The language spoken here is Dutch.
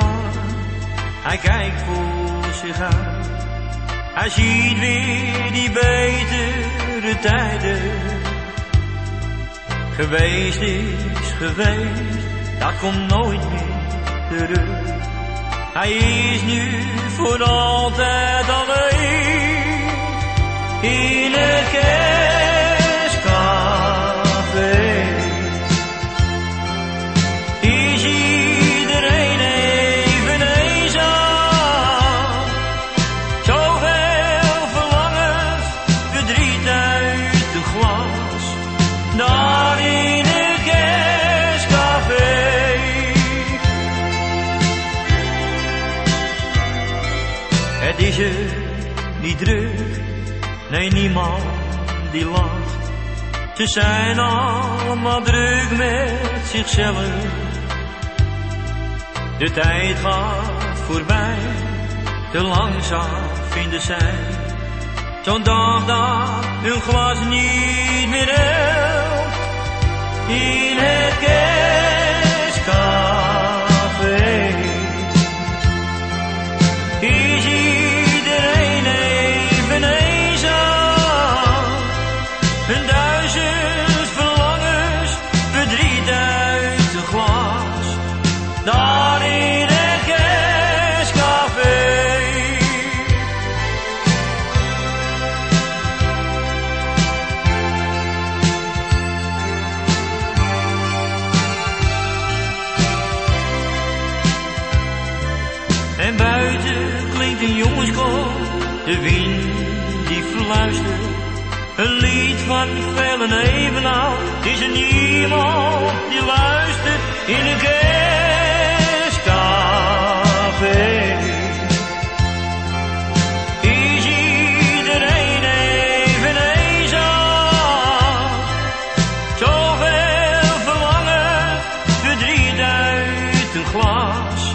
bar. Hij kijkt voor zich uit. Hij ziet weer die betere tijden. Geweest is geweest, dat komt nooit meer terug. Hij is nu voor altijd alleen in het kerstcafé. Is iedereen even eenzaam? Zoveel verlangens, verdriet uit het glas. Daar in het kerstcafé. Het is er niet druk, nee niemand die lacht. Ze zijn allemaal druk met zichzelf. De tijd gaat voorbij, te langzaam vinden zij. Zo'n dag dat hun glas niet meer helpt. In het kerstcafé is iedereen even eenzaam. Een duizend verlangens, verdriet uit het glas. Daar in het kerstcafé. En buiten klinkt een jongenskoor, de wind die fluistert. Een lied van velen even oud, is er niemand die luistert in een kerstcafé. Is iedereen even eenzaam? Zoveel verlangen, verdriet uit een glas.